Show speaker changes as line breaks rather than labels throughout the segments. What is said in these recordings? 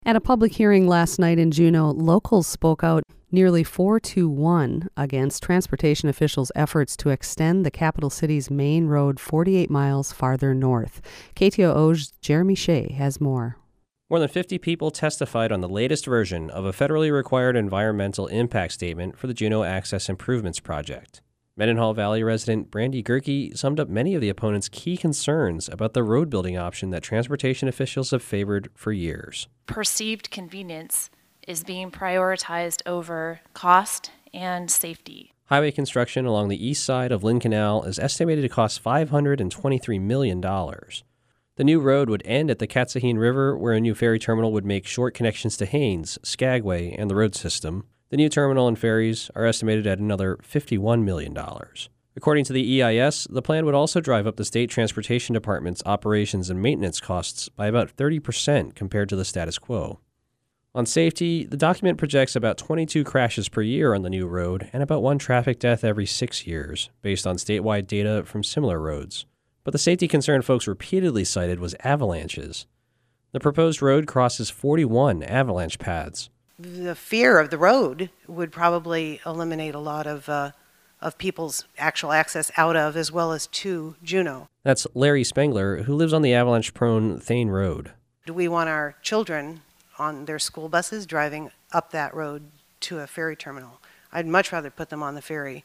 At a public hearing last night in Juneau, locals spoke out nearly 4-1 against transportation officials' efforts to extend the capital city's main road 48 miles farther north. KTOO's Jeremy Shea has more.
More than 50 people testified on the latest version of a federally required environmental impact statement for the Juneau Access Improvements Project. Mendenhall Valley resident Brandy Gerke summed up many of the opponents' key concerns about the road building option that transportation officials have favored for years.
Perceived convenience is being prioritized over cost and safety.
Highway construction along the east side of Lynn Canal is estimated to cost $523 million. The new road would end at the Katsahine River, where a new ferry terminal would make short connections to Haines, Skagway, and the road system. The new terminal and ferries are estimated at another $51 million. According to the EIS, the plan would also drive up the state transportation department's operations and maintenance costs by about 30% compared to the status quo. On safety, the document projects about 22 crashes per year on the new road and about 1 traffic death every 6 years, based on statewide data from similar roads. But the safety concern folks repeatedly cited was avalanches. The proposed road crosses 41 avalanche paths.
The fear of the road would probably eliminate a lot of people's actual access out of as well as to Juneau.
That's Larry Spengler, who lives on the avalanche-prone Thane Road.
Do we want our children on their school buses driving up that road to a ferry terminal? I'd much rather put them on the ferry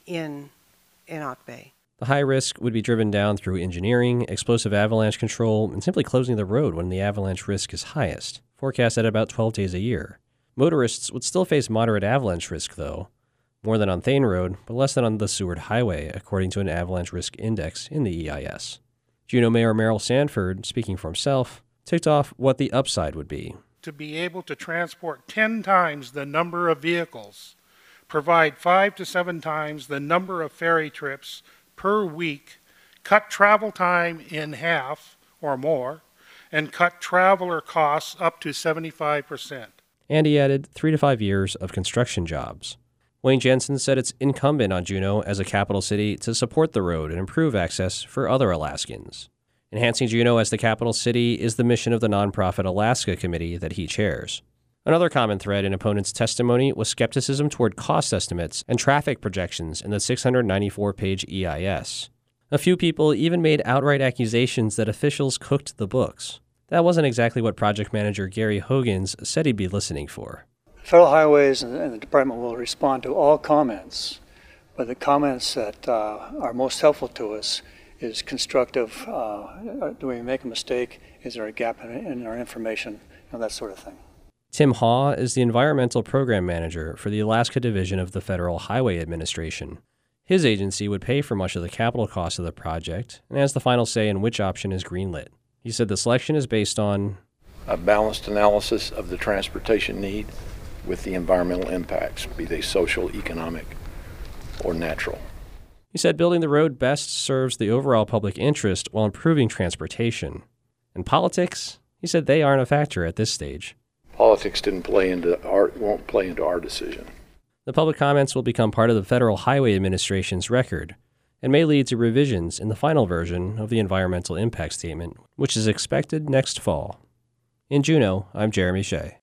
in Enoch Bay.
The high risk would be driven down through engineering, explosive avalanche control, and simply closing the road when the avalanche risk is highest, forecast at about 12 days a year. Motorists would still face moderate avalanche risk, though, more than on Thane Road, but less than on the Seward Highway, according to an avalanche risk index in the EIS. Juneau Mayor Merrill Sanford, speaking for himself, ticked off what the upside would be.
To be able to transport 10 times the number of vehicles, provide 5 to 7 times the number of ferry trips per week, cut travel time in half or more, and cut traveler costs up to 75%.
And he added 3 to 5 years of construction jobs. Wayne Jensen said it's incumbent on Juneau as a capital city to support the road and improve access for other Alaskans. Enhancing Juneau as the capital city is the mission of the nonprofit Alaska Committee that he chairs. Another common thread in opponents' testimony was skepticism toward cost estimates and traffic projections in the 694-page EIS. A few people even made outright accusations that officials cooked the books. That wasn't exactly what project manager Gary Hogans said he'd be listening for.
Federal Highways and the department will respond to all comments, but the comments that are most helpful to us is constructive. Do we make a mistake? Is there a gap in our information? That sort of thing.
Tim Haw is the environmental program manager for the Alaska Division of the Federal Highway Administration. His agency would pay for much of the capital cost of the project and has the final say in which option is greenlit. He said the selection is based on
a balanced analysis of the transportation need with the environmental impacts, be they social, economic, or natural.
He said building the road best serves the overall public interest while improving transportation. And politics, he said they aren't a factor at this stage.
Politics won't play into our decision.
The public comments will become part of the Federal Highway Administration's record and may lead to revisions in the final version of the Environmental Impact Statement, which is expected next fall. In Juneau, I'm Jeremy Shea.